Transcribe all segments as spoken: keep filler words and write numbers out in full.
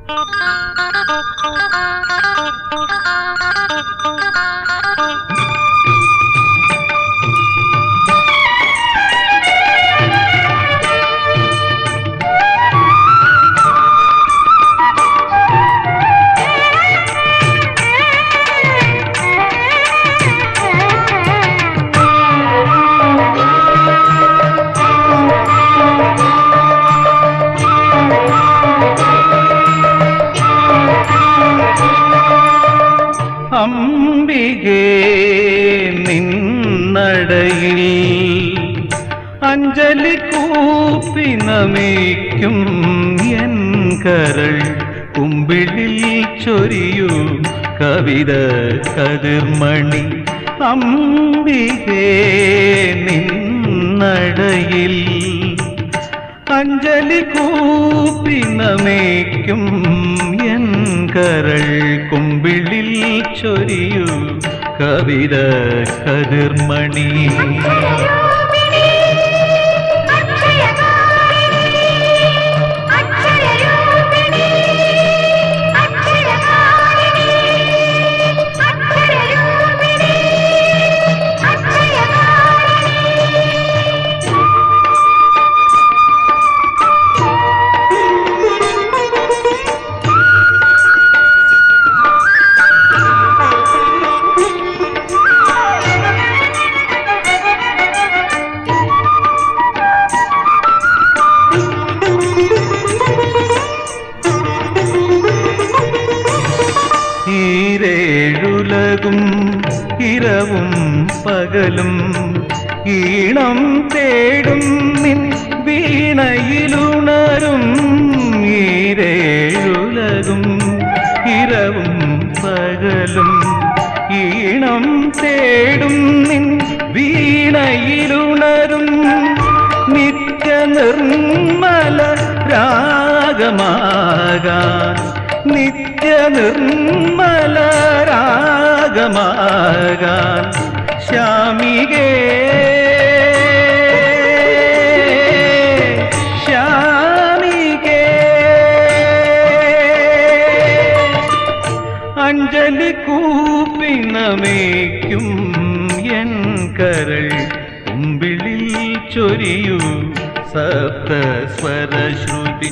അംബികേ നിന്നടയിൽ അഞ്ജലി കൂപ്പി നമിക്കും എൻ കരൾ കുമ്പിളിൽ ചൊരിയൂ കവിത കതിർമണി. അംബികേ നിന്നടയിൽ അഞ്ജലി കൂപ്പി നമിക്കും എൻ കരൾ കുമ്പിളിൽ ചൊരിയൂ കവിത കതിർമണി. ഈരേഴുലകും ഇരവും പകലും ഈണം തേടും നിൻ വീണയിലുണരും. ഈരേഴുലകും ഇരവും പകലും ഈണം തേടും നിൻ വീണയിലുണരും. നിത്യ നിർമ്മല രാഗമാകാൻ നിത്യ നിർമ്മല രാഗമാകാൻ ശ്യാമികേ ശ്യാമികേ അഞ്ജലി കൂപ്പി നമിക്കും എൻ കരൾ കുമ്പിളിൽ ചൊരിയൂ സപ്തസ്വരശ്രുതി.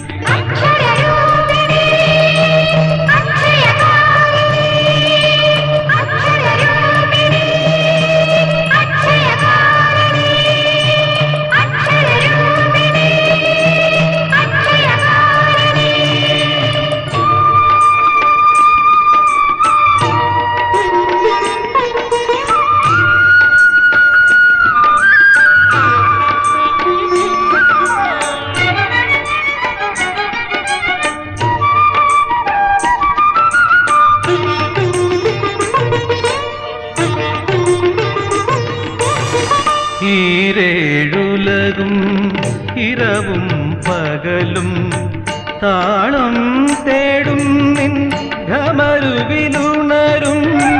ഈരേഴുലകും ഇരവും പകലും താളം തേടും നിൻ ഘമരുവിലുണരും.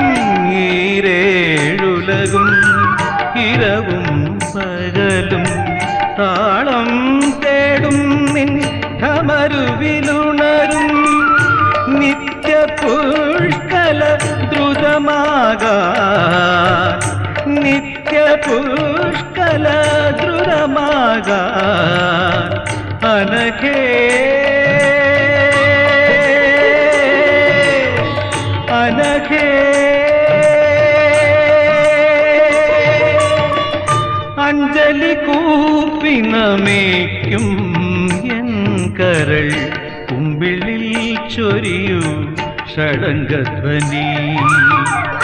ഈരേഴുലകും ഇരവും പകലും താളം തേടും നിൻ ഘമരുവിലുണരും. നിത്യ പുഷ്കല ദ്രുതമാകാൻ നിത്യ പുഷ്കല ദ്രുതമാകാൻ അനഘേ അനഘേ അഞ്ജലി കൂപ്പി നമിക്കും എൻ കരൾ കുമ്പിളിൽ ചൊരിയൂ ഷഡംഗധ്വനി.